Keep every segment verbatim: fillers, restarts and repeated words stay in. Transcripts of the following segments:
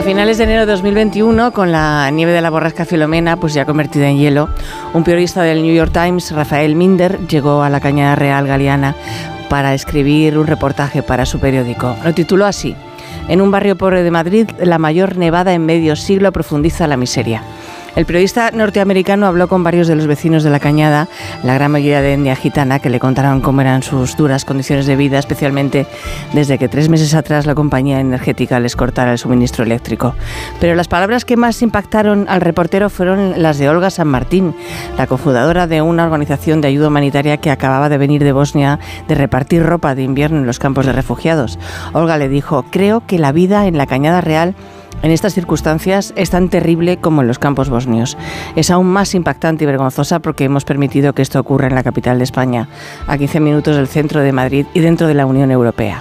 finales de enero de dos mil veintiuno, con la nieve de la borrasca Filomena pues ya convertida en hielo, un periodista del New York Times, Rafael Minder, llegó a la Cañada Real Galiana para escribir un reportaje para su periódico. Lo tituló así: en un barrio pobre de Madrid, la mayor nevada en medio siglo profundiza la miseria. El periodista norteamericano habló con varios de los vecinos de la Cañada, la gran mayoría de etnia gitana, que le contaron cómo eran sus duras condiciones de vida, especialmente desde que tres meses atrás la compañía energética les cortara el suministro eléctrico. Pero las palabras que más impactaron al reportero fueron las de Olga San Martín, la cofundadora de una organización de ayuda humanitaria que acababa de venir de Bosnia de repartir ropa de invierno en los campos de refugiados. Olga le dijo: creo que la vida en la Cañada Real en estas circunstancias es tan terrible como en los campos bosnios. Es aún más impactante y vergonzosa porque hemos permitido que esto ocurra en la capital de España, a quince minutos del centro de Madrid y dentro de la Unión Europea.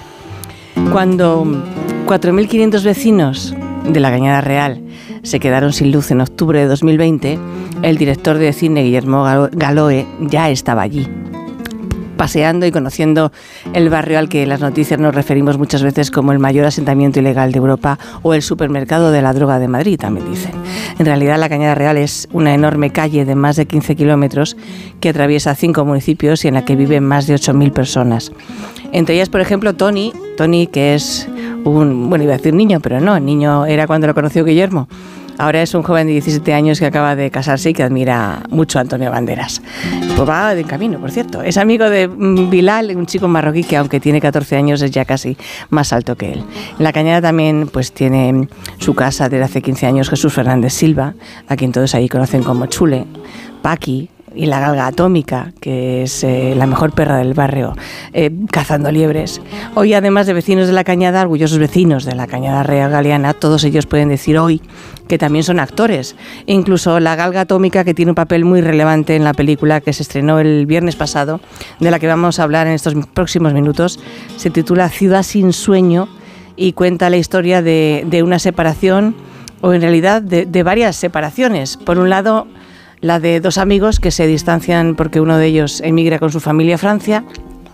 Cuando cuatro mil quinientos vecinos de la Cañada Real se quedaron sin luz en octubre de dos mil veinte, el director de cine Guillermo Galoe ya estaba allí, paseando y conociendo el barrio al que en las noticias nos referimos muchas veces como el mayor asentamiento ilegal de Europa o el supermercado de la droga de Madrid, también dicen. En realidad, la Cañada Real es una enorme calle de más de quince kilómetros que atraviesa cinco municipios y en la que viven más de ocho mil personas. Entre ellas, por ejemplo, Tony, Tony que es un, bueno, iba a decir niño, pero no, el niño era cuando lo conoció Guillermo. Ahora es un joven de diecisiete años que acaba de casarse y que admira mucho a Antonio Banderas. Pues va de camino, por cierto. Es amigo de Bilal, un chico marroquí que, aunque tiene catorce años, es ya casi más alto que él. En la Cañada también pues tiene su casa desde hace quince años Jesús Fernández Silva, a quien todos ahí conocen como Chule, Paqui y la galga atómica, que es eh, la mejor perra del barrio, eh, cazando liebres. Hoy, además de vecinos de la Cañada, orgullosos vecinos de la Cañada Real Galiana, todos ellos pueden decir hoy que también son actores. Incluso la galga atómica, que tiene un papel muy relevante en la película que se estrenó el viernes pasado, de la que vamos a hablar en estos próximos minutos, se titula Ciudad sin sueño y cuenta la historia de, de una separación, o en realidad de, de varias separaciones. Por un lado, la de dos amigos que se distancian porque uno de ellos emigra con su familia a Francia.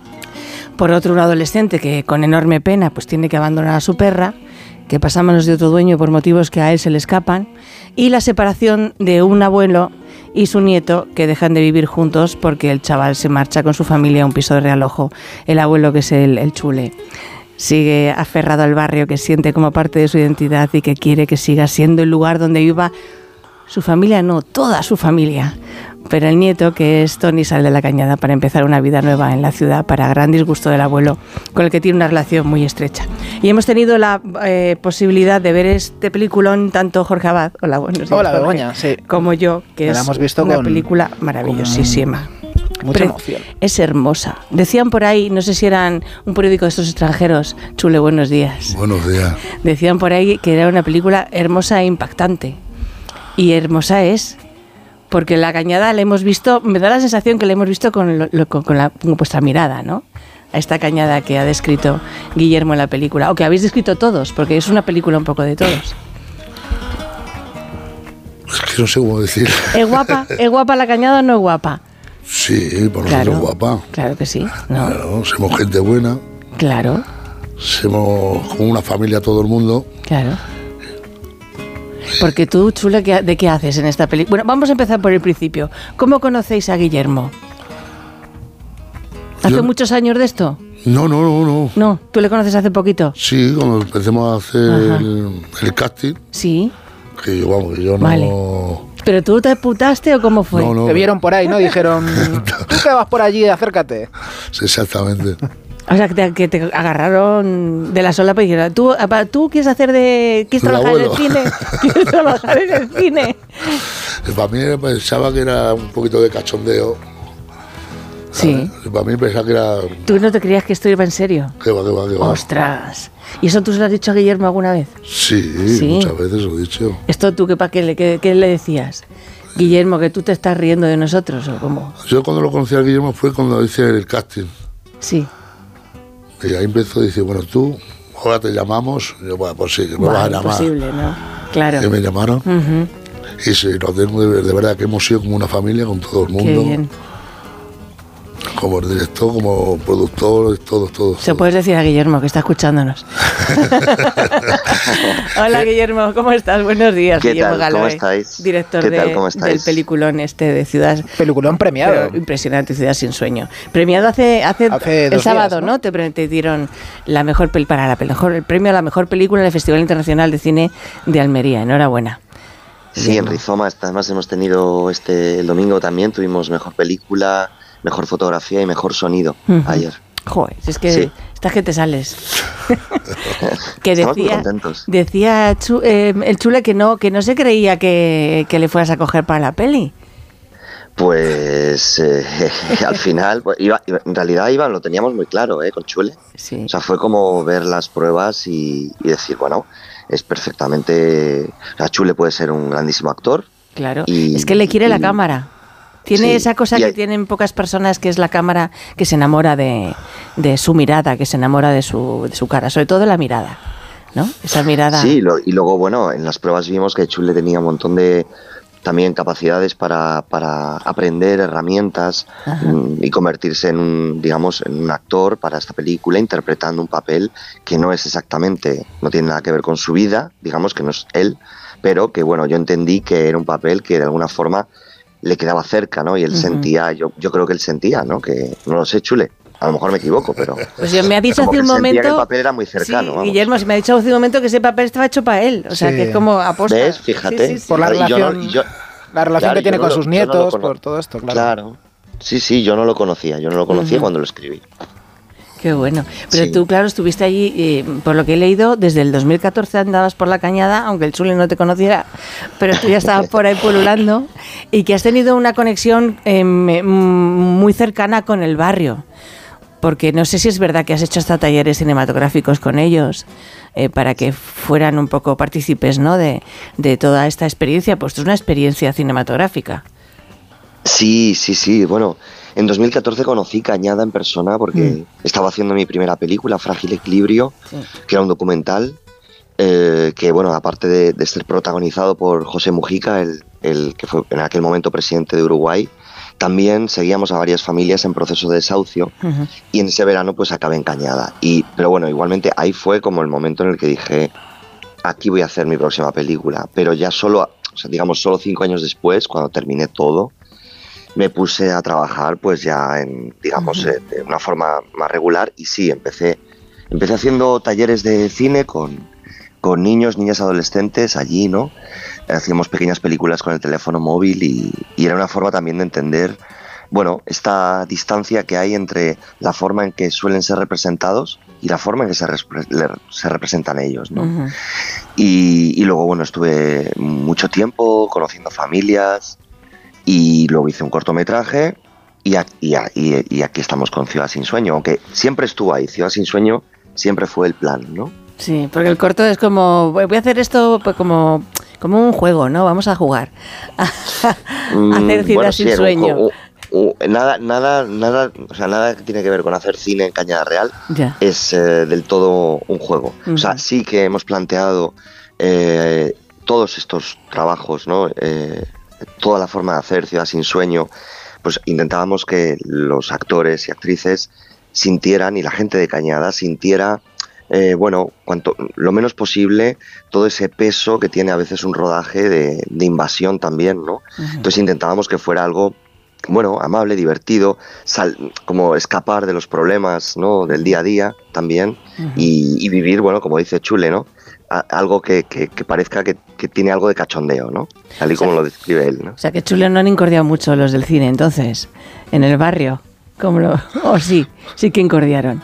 Por otro, un adolescente que con enorme pena pues tiene que abandonar a su perra, que pasa a manos de otro dueño por motivos que a él se le escapan. Y la separación de un abuelo y su nieto, que dejan de vivir juntos porque el chaval se marcha con su familia a un piso de Realojo. El abuelo, que es el, el Chule, sigue aferrado al barrio que siente como parte de su identidad y que quiere que siga siendo el lugar donde viva su familia, no, toda su familia. Pero el nieto, que es Tony, sale de la Cañada para empezar una vida nueva en la ciudad, para gran disgusto del abuelo, con el que tiene una relación muy estrecha. Y hemos tenido la eh, posibilidad de ver este peliculón, tanto Jorge Abad, hola, buenos días, hola, Jorge, Begoña, sí, como yo, que la es hemos visto una con, película maravillosísima. Mucha Pre- emoción. Es hermosa. Decían por ahí, no sé si eran un periódico de estos extranjeros, Chule, buenos días. Buenos días. Decían por ahí que era una película hermosa e impactante. Y hermosa es, porque la Cañada la hemos visto, me da la sensación que la hemos visto con, lo, lo, con, la, con vuestra mirada, ¿no? A esta Cañada que ha descrito Guillermo en la película, o que habéis descrito todos, porque es una película un poco de todos. Es que no sé cómo decir. ¿Es guapa? ¿Es guapa la Cañada o no es guapa? Sí, por claro, nosotros es guapa. Claro que sí. No. Claro, somos gente buena. Claro. Somos como una familia todo el mundo. Claro. Porque tú, Chule, ¿de qué haces en esta película? Bueno, vamos a empezar por el principio. ¿Cómo conocéis a Guillermo? ¿Hace Yo, muchos años de esto? No, no, no, no. No, ¿tú le conoces hace poquito? Sí, cuando empecemos a hacer el, el casting. Sí. Que yo, vamos, que yo no... Vale. ¿Pero tú te putaste o cómo fue? No, no. Te vieron por ahí, ¿no? Dijeron, tú que vas por allí, acércate. Sí, exactamente. O sea, que te, que te agarraron de la solapa y dijeron, ¿tú, ¿tú quieres hacer de... ¿Quieres trabajar en el cine? ¿Quieres trabajar en el cine? Para mí pensaba que era un poquito de cachondeo. Sí. ¿Sabes? Para mí pensaba que era... ¿Tú no te creías que esto iba en serio? Que va, que va, que va. ¡Ostras! ¿Y eso tú se lo has dicho a Guillermo alguna vez? Sí, sí. Muchas veces lo he dicho. ¿Esto tú qué, pa, qué, qué, qué le decías? Guillermo, que tú te estás riendo de nosotros, ¿o cómo? Yo cuando lo conocí a Guillermo fue cuando hice el casting. Sí. Y ahí empezó a decir, bueno, tú, ahora te llamamos. Y yo, bueno, pues sí, que me bueno, vas a llamar. Imposible, ¿no? Claro. Y me llamaron. Uh-huh. Y sí, nos tenemos de, de verdad que hemos sido como una familia con todo el mundo. Qué bien. Como el director, como productor, todos, todos. Se lo puedes decir a Guillermo, que está escuchándonos. Hola Guillermo, ¿cómo estás? Buenos días. ¿Qué Guillermo tal? Galoy, ¿Cómo estáis? director ¿Qué tal? de, ¿Cómo estáis? del peliculón este de Ciudad. Peliculón premiado. Pero impresionante, Ciudad sin sueño. Premiado hace, hace, Hace el dos sábado, días, ¿no? ¿no? Te, pre- te dieron la mejor pel para la mejor, el premio a la mejor película en el Festival Internacional de Cine de Almería. Enhorabuena. Sí, en Rizoma, además hemos tenido este el domingo también, tuvimos mejor película, mejor fotografía y mejor sonido Ujú. ayer. Joder, si es que Sí. estás que te sales. que Estamos muy decía, contentos. decía Chu- eh, el Chule que no, que no se creía que, que le fueras a coger para la peli. Pues eh, al final, pues, iba, iba- en realidad Iván lo teníamos muy claro, ¿eh? Con Chule. Sí. O sea, fue como ver las pruebas y, y decir, bueno, es perfectamente... O sea, Chule puede ser un grandísimo actor. Claro, Y- es que le quiere la y- cámara. Tiene Sí, esa cosa y que hay- tienen pocas personas, que es la cámara que se enamora de, de su mirada, que se enamora de su, de su cara, sobre todo de la mirada, ¿no? Esa mirada. Sí, lo- y luego, bueno, en las pruebas vimos que Chule tenía un montón de también capacidades para, para aprender herramientas mm, y convertirse en un, digamos, en un actor para esta película, interpretando un papel que no es exactamente, no tiene nada que ver con su vida, digamos que no es él, pero que, bueno, yo entendí que era un papel que de alguna forma le quedaba cerca, ¿no? Y él Ujú. sentía, yo, yo creo que él sentía, ¿no? Que, no lo sé, Chule, a lo mejor me equivoco, pero... Pues yo me ha dicho como hace que un sentía momento. que el papel era muy cercano, Sí, vamos. Guillermo, se me ha dicho hace un momento que ese papel estaba hecho para él. O sea, Sí. que es como aposta. ¿Ves? Fíjate. Sí, sí, sí. Por la Y yo no- relación, y yo- la relación Claro, que tiene yo no con lo- sus yo no lo nietos, cono- por todo esto, claro. Claro. Sí, sí, yo no lo conocía, yo no lo conocía Ujú. cuando lo escribí. Qué bueno. Pero Sí. tú, claro, estuviste allí, eh, por lo que he leído, desde el dos mil catorce andabas por la cañada, aunque el Chule no te conociera, pero tú ya estabas por ahí pululando, y que has tenido una conexión eh, me- muy cercana con el barrio. Porque no sé si es verdad que has hecho hasta talleres cinematográficos con ellos, eh, para que fueran un poco partícipes, ¿no? de, de toda esta experiencia. Pues es una experiencia cinematográfica. Sí, sí, sí. Bueno, en dos mil catorce conocí Cañada en persona porque estaba haciendo mi primera película, Frágil Equilibrio, Sí. que era un documental eh, que, bueno, aparte de, de ser protagonizado por José Mujica, el, el que fue en aquel momento presidente de Uruguay, también seguíamos a varias familias en proceso de desahucio. Ujú. Y en ese verano pues acabé en Cañada. Y, pero bueno, igualmente ahí fue como el momento en el que dije, aquí voy a hacer mi próxima película. Pero ya solo, o sea, digamos, solo cinco años después, cuando terminé todo, me puse a trabajar pues ya en, digamos, Ujú. eh, de una forma más regular. Y sí, empecé, empecé haciendo talleres de cine con, con niños, niñas, adolescentes allí, ¿no? Hacíamos pequeñas películas con el teléfono móvil y, y era una forma también de entender, bueno, esta distancia que hay entre la forma en que suelen ser representados y la forma en que se, repre- le- se representan ellos, ¿no? Ujú. Y, y luego, bueno, estuve mucho tiempo conociendo familias y luego hice un cortometraje y, a- y, a- y- y aquí estamos con Ciudad Sin Sueño, aunque siempre estuvo ahí, Ciudad Sin Sueño siempre fue el plan, ¿no? Sí, porque el corto es como, voy a hacer esto pues como, como un juego, ¿no? Vamos a jugar. A Mm, hacer Ciudad bueno, sin sí, era un sueño. juego- u- nada, nada, nada, o sea, nada que tiene que ver con hacer cine en Cañada Real Ya. es eh, del todo un juego. O sea, Ujú. sí que hemos planteado eh, todos estos trabajos, ¿no? Eh, toda la forma de hacer Ciudad Sin Sueño, pues intentábamos que los actores y actrices sintieran y la gente de Cañada sintiera, eh, bueno, cuanto lo menos posible todo ese peso que tiene a veces un rodaje de, de invasión también, ¿no? Ujú. Entonces intentábamos que fuera algo, bueno, amable, divertido, sal- como escapar de los problemas, ¿no? Del día a día también Ujú. y, y vivir, bueno, como dice Chule, ¿no? A- algo que, que- que parezca que, que tiene algo de cachondeo, ¿no? Tal y como lo describe él, ¿no? O sea, que Chule no han incordiado mucho los del cine, entonces, en el barrio. ¿Cómo lo...? O sí, sí que incordiaron.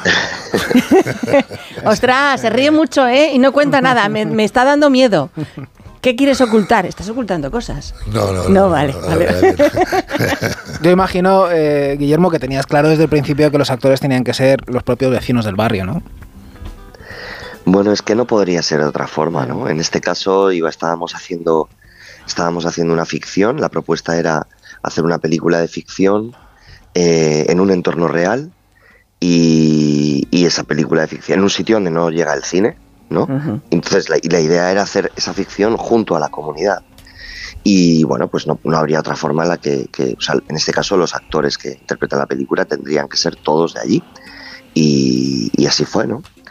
Ostras, se ríe mucho, ¿eh? Y no cuenta nada, me, me está dando miedo. ¿Qué quieres ocultar? Estás ocultando cosas. No, no, no. No, vale, no, vale. la verdad que no. Yo imagino, eh, Guillermo, que tenías claro desde el principio que los actores tenían que ser los propios vecinos del barrio, ¿no? Bueno, es que no podría ser de otra forma, ¿no? En este caso iba, estábamos haciendo, estábamos haciendo una ficción. La propuesta era hacer una película de ficción eh, en un entorno real y, y esa película de ficción en un sitio donde no llega el cine, ¿no? Ujú. Entonces la, y la idea era hacer esa ficción junto a la comunidad. Y bueno, pues no, no habría otra forma en la que, que, o sea, en este caso los actores que interpretan la película tendrían que ser todos de allí. Y, y así fue, ¿no?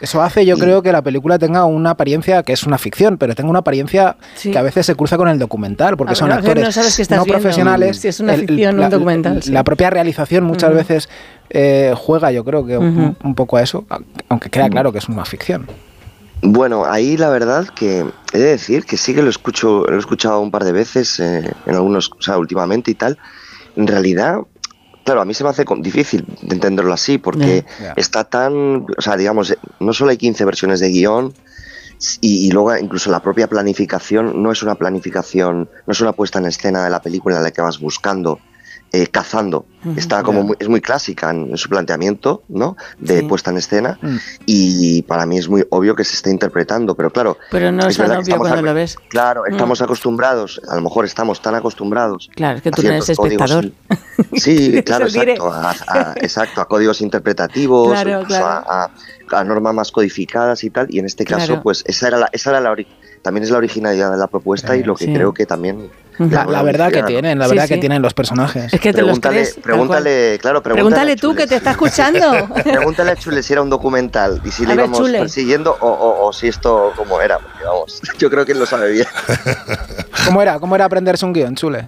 Eso hace, yo y, creo, que la película tenga una apariencia que es una ficción, pero tenga una apariencia sí. que a veces se cruza con el documental, porque a son ver, actores no, sabes que estás no profesionales. Si es una ficción o un documental. Sí. La propia realización muchas uh-huh. veces eh, juega, yo creo, que uh-huh. un, un poco a eso, aunque queda claro que es una ficción. Bueno, ahí la verdad que he de decir que sí que lo escucho, lo he escuchado un par de veces eh, en algunos, o sea, últimamente y tal. En realidad, claro, a mí se me hace difícil de entenderlo así porque yeah, yeah. está tan, o sea, digamos, no solo hay quince versiones de guión y, y luego incluso la propia planificación no es una planificación, no es una puesta en escena de la película en la que vas buscando. Eh, cazando, uh-huh, está como yeah. muy, es muy clásica en, en su planteamiento, ¿no? De sí. puesta en escena mm. y para mí es muy obvio que se está interpretando, pero claro, pero no es, es tan obvio cuando ac- lo ves. Claro, estamos mm. acostumbrados, a lo mejor estamos tan acostumbrados. Claro, es que tú no eres espectador. In- sí, claro, exacto, a, a, exacto, a códigos interpretativos, claro, claro. A, a, a normas más codificadas y tal, y en este caso, claro. pues esa era la, esa era la ori- también es la originalidad de la propuesta eh, y lo que sí. creo que también La, la verdad que tienen, la sí, verdad sí. que tienen los personajes. Es que te pregúntale, los crees, pregúntale, claro, pregúntale, pregúntale tú que te está escuchando. Pregúntale a Chule si era un documental y si a le ver, íbamos Chule. persiguiendo o, o, o si esto cómo era, porque vamos, yo creo que él lo sabe bien. ¿Cómo era? ¿Cómo era aprenderse un guión, Chule?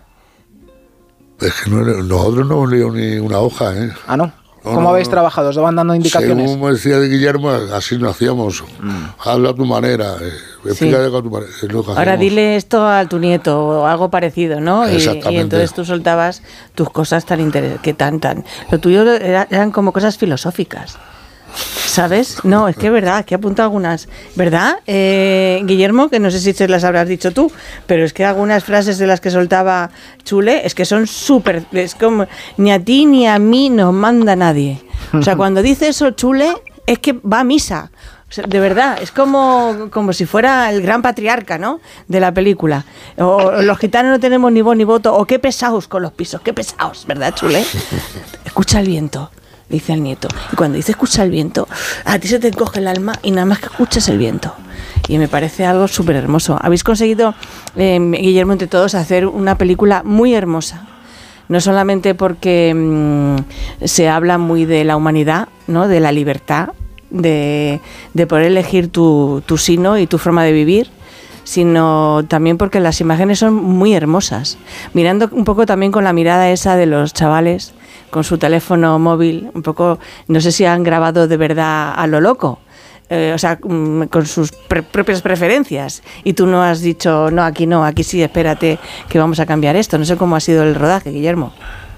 Es que no, nosotros no hemos leído ni una hoja, ¿eh? Ah, ¿no? No, ¿Cómo no, habéis no. trabajado? ¿Os van dando indicaciones? Según me decía de Guillermo, así lo hacíamos. Mm. Habla a tu manera, eh, explícale sí. a tu manera. Es lo que Ahora hacemos. dile esto a tu nieto o algo parecido, ¿no? Y, y entonces tú soltabas tus cosas tan interesantes, que tan, tan... Lo tuyo era, eran como cosas filosóficas, ¿sabes? No, es que es verdad, que he apuntado algunas. ¿Verdad, eh, Guillermo? Que no sé si se las habrás dicho tú, pero es que algunas frases de las que soltaba Chule es que son súper... Es como, ni a ti ni a mí nos manda nadie. O sea, cuando dice eso Chule, es que va a misa. O sea, de verdad, es como, como si fuera el gran patriarca, ¿no?, de la película. O, o los gitanos no tenemos ni voz ni voto, o qué pesados con los pisos, qué pesados, ¿verdad, Chule? Escucha el viento, dice el nieto. Y cuando dice escucha el viento, a ti se te encoge el alma y nada más que escuchas el viento. Y me parece algo súper hermoso. Habéis conseguido, eh, Guillermo, entre todos, hacer una película muy hermosa. No solamente porque mmm, se habla muy de la humanidad, ¿no?, de la libertad, de, de poder elegir tu, tu sino y tu forma de vivir, sino también porque las imágenes son muy hermosas. Mirando un poco también con la mirada esa de los chavales con su teléfono móvil, un poco, no sé si han grabado de verdad a lo loco, eh, o sea, con sus pre- propias preferencias, y tú no has dicho, no, aquí no, aquí sí, espérate, que vamos a cambiar esto. No sé cómo ha sido el rodaje, Guillermo.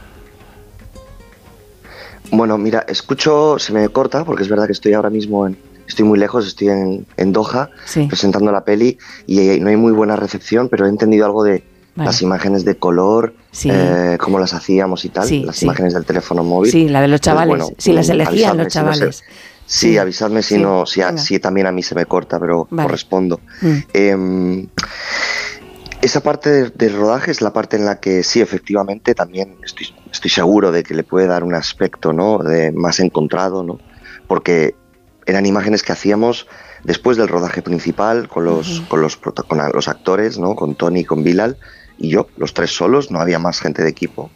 Bueno, mira, escucho, se me corta, porque es verdad que estoy ahora mismo en, estoy muy lejos, estoy en, en Doha, sí. presentando la peli, y no hay muy buena recepción, pero he entendido algo de vale. las imágenes de color, sí. eh, cómo las hacíamos y tal, sí, las sí. imágenes del teléfono móvil. Sí, la de los chavales, pues, bueno, sí, las elegían los chavales. Si no sé, sí, sí, avisadme si sí. no, si, a, si también a mí se me corta, pero vale. correspondo. Mm. Eh, esa parte de, de rodaje es la parte en la que sí, efectivamente, también estoy, estoy seguro de que le puede dar un aspecto, ¿no?, de más encontrado, ¿no?, porque eran imágenes que hacíamos después del rodaje principal con los, uh-huh. con los, con los actores, ¿no?, con Tony, con Bilal y yo, los tres solos, no había más gente de equipo.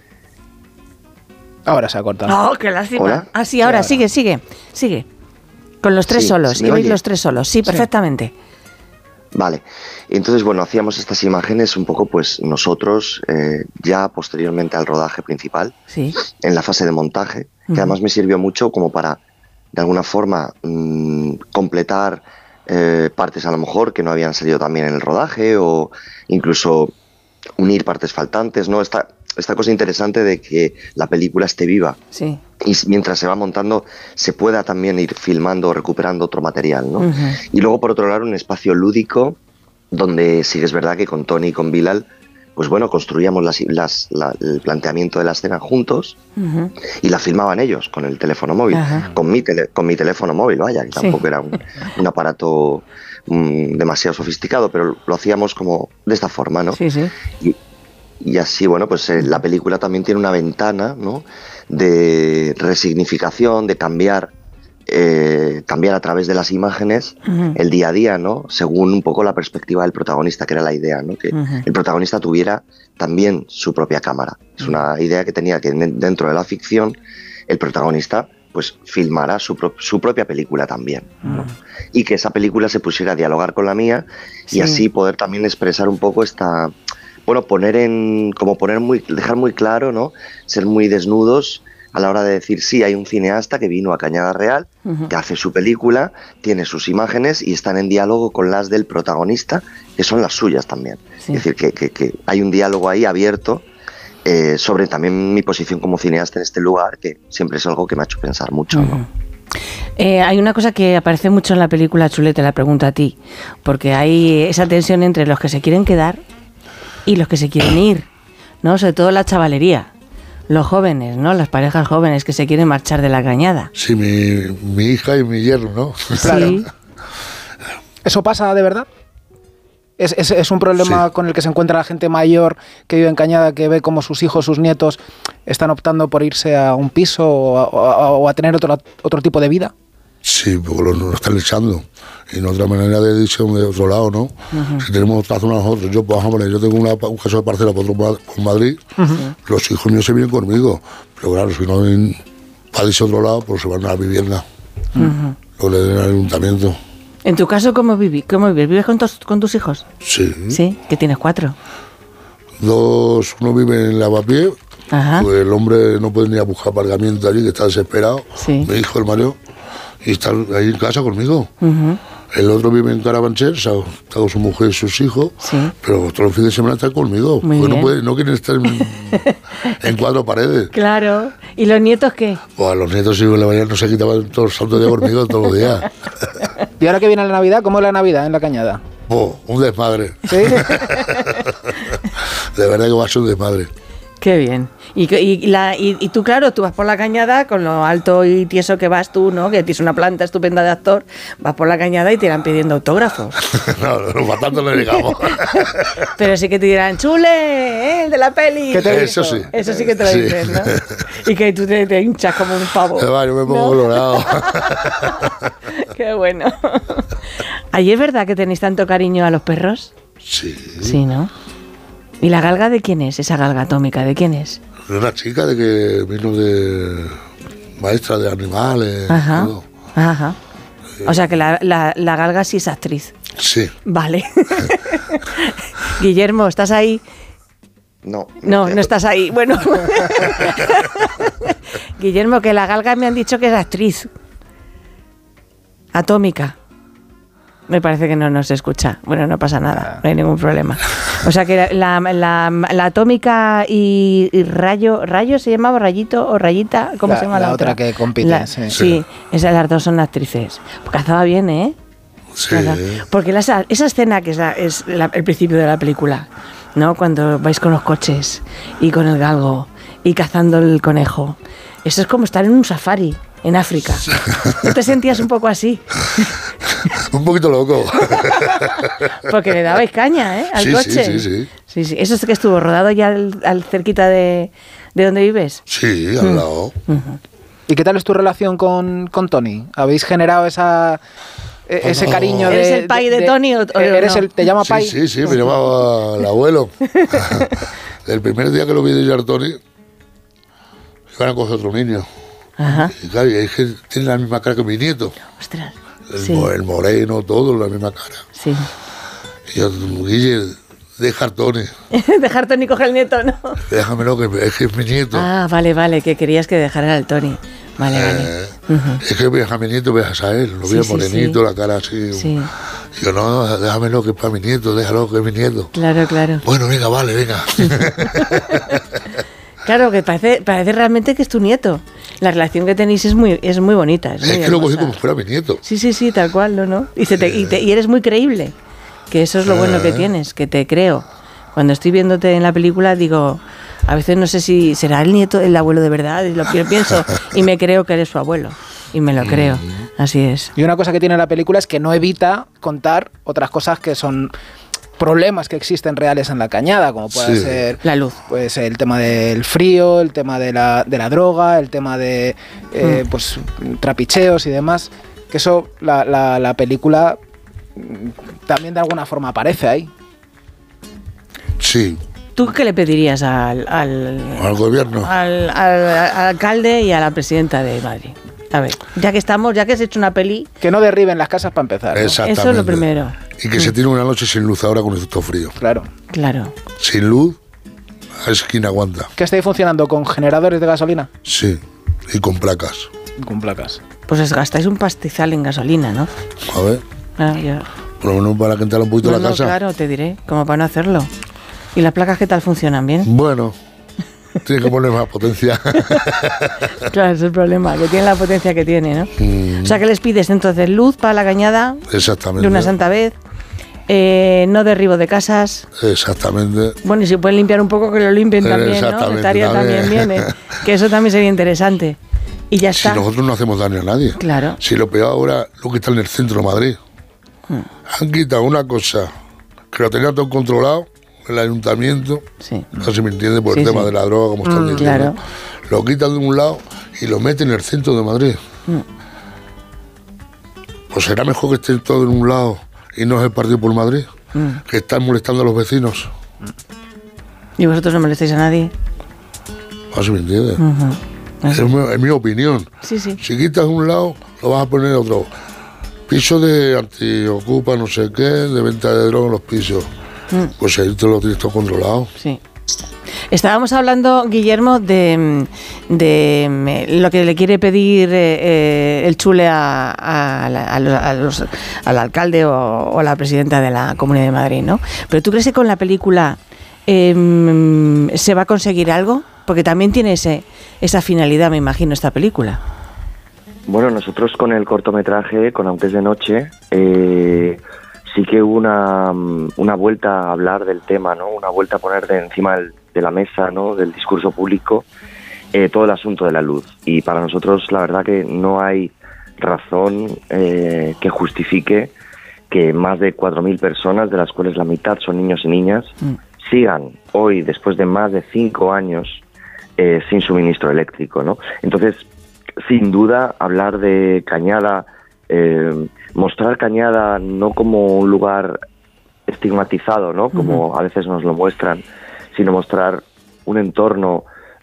Ahora se ha cortado. ¡Oh, qué lástima! ¿Hola? Ah, sí, ahora, sí, ahora. sigue, sigue, sigue. Con los tres sí, solos, ibais los tres solos, sí, perfectamente. Sí. Vale, entonces bueno, hacíamos estas imágenes un poco pues nosotros eh, ya posteriormente al rodaje principal, sí. en la fase de montaje, que uh-huh. además me sirvió mucho como para de alguna forma mmm, completar eh, partes a lo mejor que no habían salido también en el rodaje, o incluso unir partes faltantes, ¿no? Esta, esta cosa interesante de que la película esté viva. Sí. Y mientras se va montando se pueda también ir filmando o recuperando otro material, ¿no? Uh-huh. Y luego, por otro lado, un espacio lúdico donde sí que es verdad que con Tony y con Bilal, pues bueno, construíamos las, las, la, el planteamiento de la escena juntos uh-huh. y la filmaban ellos con el teléfono móvil, uh-huh. con, mi tele, con mi teléfono móvil, vaya, que tampoco sí. era un, un aparato um, demasiado sofisticado, pero lo hacíamos como de esta forma, ¿no? Sí, sí. Y, y así, bueno, pues eh, la película también tiene una ventana, ¿no?, de resignificación, de cambiar, eh, cambiar a través de las imágenes uh-huh. el día a día, ¿no?, según un poco la perspectiva del protagonista, que era la idea, ¿no?, que uh-huh. el protagonista tuviera también su propia cámara. Es una idea que tenía que dentro de la ficción el protagonista pues filmara su, pro su propia película también, ¿no? Mm. Y que esa película se pusiera a dialogar con la mía sí. y así poder también expresar un poco esta, bueno, poner en, como poner muy, dejar muy claro, ¿no? Ser muy desnudos a la hora de decir, sí, hay un cineasta que vino a Cañada Real, uh-huh. que hace su película, tiene sus imágenes y están en diálogo con las del protagonista, que son las suyas también. Sí. Es decir, que, que, que hay un diálogo ahí abierto eh, sobre también mi posición como cineasta en este lugar, que siempre es algo que me ha hecho pensar mucho, uh-huh. ¿no? Eh, hay una cosa que aparece mucho en la película, Chule, te la pregunto a ti, porque hay esa tensión entre los que se quieren quedar y los que se quieren ir, ¿no? Sobre todo la chavalería. Los jóvenes, ¿no? Las parejas jóvenes que se quieren marchar de la Cañada. Sí, mi, mi hija y mi yerno, ¿no? Claro. Sí. ¿Eso pasa de verdad? ¿Es, es, es un problema sí. con el que se encuentra la gente mayor que vive en Cañada, que ve como sus hijos, sus nietos están optando por irse a un piso o a, o a tener otro, otro tipo de vida? Sí, porque lo, lo están echando. Y no otra manera de irse de otro lado, ¿no? Uh-huh. Si tenemos otra zona nosotros, yo, por ejemplo, yo tengo una, un caso de parcela por, otro, por Madrid, uh-huh. los hijos míos se vienen conmigo, pero claro, si no ven para irse a otro lado, pues se van a la vivienda, uh-huh. lo le den al ayuntamiento. En tu caso, ¿cómo vives? ¿Cómo vives? ¿Vives con, tos, con tus hijos? Sí. Sí, que tienes cuatro. Dos, uno vive en Lavapié, pues el hombre no puede ni a buscar aparcamiento allí, que está desesperado, sí. mi hijo, el Mario, y está ahí en casa conmigo. Uh-huh. El otro vive en Carabanchel, está con su mujer y sus hijos, sí. pero todos los fines de semana está conmigo. Muy porque no, puede, no quieren estar en, en cuatro paredes. Claro. ¿Y los nietos qué? Pues a los nietos, si la mañana no se quitaban todos los santos días conmigo todos los días. ¿Y ahora que viene la Navidad, cómo es la Navidad en la Cañada? Oh, un desmadre. ¿Sí? De verdad que va a ser un desmadre. Qué bien. Y, y, la, y, y tú, claro, tú vas por la Cañada con lo alto y tieso que vas tú, ¿no? Que tienes una planta estupenda de actor, vas por la Cañada y te irán pidiendo autógrafos. No, no, para tanto no llegamos. Pero sí que te dirán, Chule, ¿eh? El de la peli. ¿Qué te Eso sí. Eso sí que te lo sí. dicen, ¿no? Y que tú te, te hinchas como un pavo. Va, yo me pongo colorado. ¿No? Qué bueno. ¿Allí es verdad que tenéis tanto cariño a los perros? Sí. Sí, ¿no? ¿Y la galga de quién es? Esa galga atómica, ¿de quién es? De una chica de que vino de maestra de animales. Ajá. Todo. Ajá. Eh. O sea que la, la, la galga sí es actriz. Sí. Vale. Guillermo, ¿estás ahí? No. No, no estás ahí. Bueno. Guillermo, que la galga me han dicho que es actriz. Atómica. Me parece que no nos escucha. Bueno, no pasa nada, no hay ningún problema. O sea que la, la, la, la atómica y, y rayo, rayo se llamaba rayito o rayita, ¿cómo la, se llama la, la otra? La otra que compite. La, sí, sí, esas las dos son actrices. Cazaba bien, ¿eh? Sí. Porque la, esa escena que es, la, es la, el principio de la película, ¿no? Cuando vais con los coches y con el galgo y cazando el conejo. Eso es como estar en un safari en África. ¿No te sentías un poco así? Un poquito loco. Porque le dabais caña, ¿eh? Al sí, coche. Sí, sí, sí. sí, sí. ¿Eso es que estuvo rodado ya al, al cerquita de, de donde vives? Sí, al lado. Uh-huh. ¿Y qué tal es tu relación con, con Tony? ¿Habéis generado esa... ese oh, cariño de... ¿Eres el pai de, de Tony o, o eres no? el, ¿Te llama sí, pai? Sí, sí, me llamaba el abuelo. El primer día que lo vi de a Tony, iban a coger otro niño. Ajá. Y claro, y es que tiene la misma cara que mi nieto. Ostras. El, sí. el moreno, todo, la misma cara. Sí. Y yo, Guille, deja a Tony. Dejar a Tony coger el nieto, ¿no? Déjamelo, que es que es mi nieto. Ah, vale, vale, que querías que dejara al Tony. Vale, eh, vale. Uh-huh. Es que ves a mi nieto, ves a él, lo sí, vi sí, morenito, sí. la cara así. Sí. Y yo, no, déjamelo, que es para mi nieto, déjalo, que es mi nieto. Claro, claro. Bueno, venga, vale, venga. Claro, que parece, parece realmente que es tu nieto. La relación que tenéis es muy, es muy bonita. Es, es muy que hermosa. lo cogí como si fuera mi nieto. Sí, sí, sí, tal cual, ¿no? ¿no? Y, se te, y, te, y eres muy creíble, que eso es lo bueno que tienes, que te creo. Cuando estoy viéndote en la película digo, a veces no sé si será el nieto, el abuelo de verdad, y lo que pienso, y me creo que eres su abuelo. Y me lo creo, así es. Y una cosa que tiene la película es que no evita contar otras cosas que son problemas que existen reales en la Cañada, como puede sí. ser la luz, pues el tema del frío, el tema de la, de la droga, el tema de eh, mm. pues trapicheos y demás, que eso la, la, la película también de alguna forma aparece ahí. Sí. ¿Tú qué le pedirías al, al, al gobierno? Al, al, al alcalde y a la presidenta de Madrid? A ver, ya que estamos, ya que has hecho una peli... Que no derriben las casas para empezar, ¿no? Exactamente. Eso es lo primero. Y que mm. se tiene una noche sin luz ahora con esto frío. Claro. Claro. Sin luz, a ver quién aguanta. ¿Qué estáis funcionando? ¿Con generadores de gasolina? Sí, y con placas. Con placas. Pues os gastáis un pastizal en gasolina, ¿no? A ver. Ah, ya. Por lo menos para calentar un poquito no, la no, casa. Claro, te diré, como para no hacerlo. ¿Y las placas qué tal funcionan? ¿Bien? Bueno, tiene que poner más potencia. Claro, ese es el problema, que tiene la potencia que tiene, ¿no? Mm. O sea, que les pides entonces luz para la cañada. Exactamente. De una santa vez. Eh, no derribo de casas. Exactamente. Bueno, y si pueden limpiar un poco, que lo limpien también, ¿no? Estaría también, también bien, ¿eh? Que eso también sería interesante. Y ya está. Si nosotros no hacemos daño a nadie. Claro. Si lo peor ahora, lo que está en el centro de Madrid. Hmm. Han quitado una cosa que lo tenía todo controlado, el ayuntamiento. Sí. No se me entiende por sí, el tema sí. de la droga, como están mm, diciendo. Claro. Lo quitan de un lado y lo meten en el centro de Madrid. Mm. Pues será mejor que esté todo en un lado y no es el Partido por Madrid, mm. que están molestando a los vecinos. ¿Y vosotros no molestáis a nadie? No se me entiende. Uh-huh. Es, mi, es mi opinión. Sí, sí. Si quitas de un lado, lo vas a poner en otro. Piso de antiocupa, no sé qué, de venta de droga en los pisos. Mm. Pues ahí te lo tienes todo controlado. Sí. Estábamos hablando, Guillermo, de, de lo que le quiere pedir eh, el Chule a, a, a, los, a los, al alcalde o, o a la presidenta de la Comunidad de Madrid, ¿no? Pero ¿tú crees que con la película eh, se va a conseguir algo? Porque también tiene ese, esa finalidad, me imagino, esta película. Bueno, nosotros con el cortometraje, con Aunque es de noche, eh, sí que hubo una, una vuelta a hablar del tema, ¿no? Una vuelta a poner de encima del, de la mesa, ¿no? Del discurso público, eh, todo el asunto de la luz. Y para nosotros, la verdad que no hay razón eh, que justifique que más de cuatro mil personas, de las cuales la mitad son niños y niñas, mm. sigan hoy, después de más de cinco años, eh, sin suministro eléctrico, ¿no? Entonces, sin duda, hablar de Cañada, eh, mostrar Cañada no como un lugar estigmatizado, ¿no? Como uh-huh. a veces nos lo muestran, sino mostrar un entorno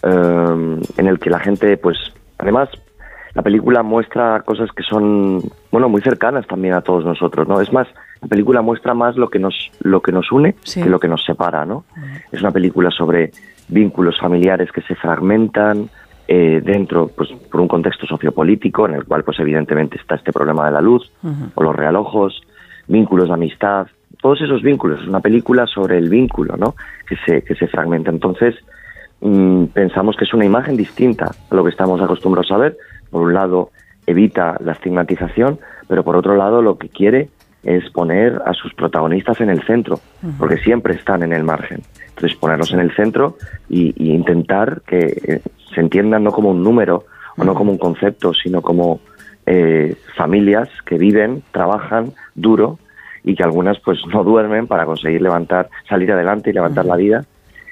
eh, en el que la gente, pues, además, la película muestra cosas que son, bueno, muy cercanas también a todos nosotros, ¿no? Es más, la película muestra más lo que nos, lo que nos une sí. que lo que nos separa, ¿no? Uh-huh. Es una película sobre vínculos familiares que se fragmentan, Eh, dentro, pues por un contexto sociopolítico en el cual, pues evidentemente está este problema de la luz uh-huh. o los realojos, vínculos de amistad, todos esos vínculos. Es una película sobre el vínculo, ¿no? Que se que se fragmenta. Entonces mmm, pensamos que es una imagen distinta a lo que estamos acostumbrados a ver. Por un lado evita la estigmatización, pero por otro lado lo que quiere es poner a sus protagonistas en el centro, uh-huh. porque siempre están en el margen. Entonces ponerlos en el centro y, y intentar que eh, se entiendan no como un número o no como un concepto, sino como eh, familias que viven, trabajan duro y que algunas pues no duermen para conseguir levantar, salir adelante y levantar la vida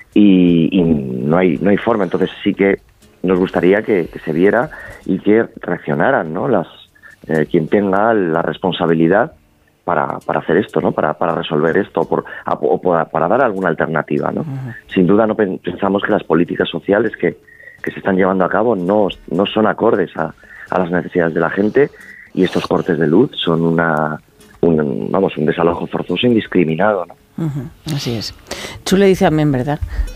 y, y no hay no hay forma. Entonces sí que nos gustaría que, que se viera y que reaccionaran, ¿no? Las eh, quien tenga la responsabilidad para para hacer esto, ¿no? Para para resolver esto por, o para, para dar alguna alternativa, ¿no? Uh-huh. Sin duda no pensamos que las políticas sociales que, que se están llevando a cabo no, no son acordes a, a las necesidades de la gente y estos cortes de luz son una un, vamos, un desalojo forzoso indiscriminado, ¿no? Uh-huh. Así es. Chule dice amén, ¿verdad?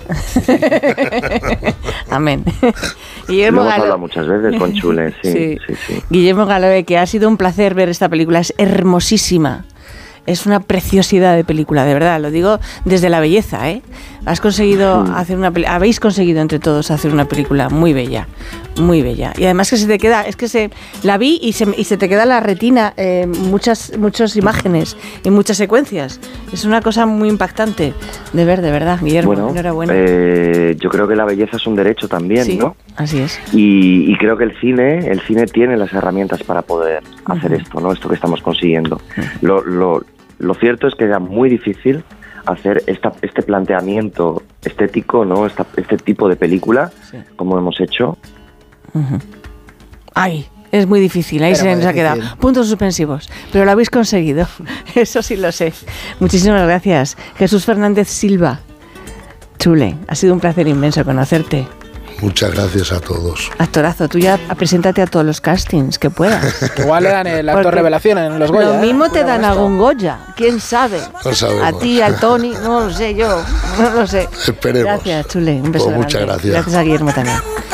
Amén. Guillermo Lo hemos Galo... hablado muchas veces con Chule, sí, sí. sí, sí. Guillermo Galoé, que ha sido un placer ver esta película, es hermosísima. Es una preciosidad de película, de verdad, lo digo desde la belleza, ¿eh? Has conseguido sí. hacer una peli- habéis conseguido entre todos hacer una película muy bella, muy bella. Y además que se te queda, es que se la vi y se, y se te queda en la retina eh, muchas muchas imágenes y muchas secuencias. Es una cosa muy impactante de ver, de verdad, Guillermo, bueno, enhorabuena. Eh, yo creo que la belleza es un derecho también, sí, ¿no? Así es. Y, y creo que el cine, el cine tiene las herramientas para poder uh-huh. hacer esto, ¿no? Esto que estamos consiguiendo. Uh-huh. Lo, lo Lo cierto es que era muy difícil hacer esta, este planteamiento estético, ¿no? Esta, este tipo de película, sí. como hemos hecho. Uh-huh. Ay, es muy difícil, ahí Era se nos ha quedado. Puntos suspensivos, pero lo habéis conseguido, eso sí lo sé. Muchísimas gracias. Jesús Fernández Silva. Chule, ha sido un placer inmenso conocerte. Muchas gracias a todos. Actorazo, tú ya preséntate a todos los castings que puedas. Igual le dan el actor Porque revelación en los Goya. Lo mismo ¿eh? te dan algún Goya, quién sabe. No sabemos. A ti, al Tony, no lo sé yo, no lo sé. Esperemos. Gracias, Chule, un beso Pues muchas grande. gracias. Gracias a Guillermo también.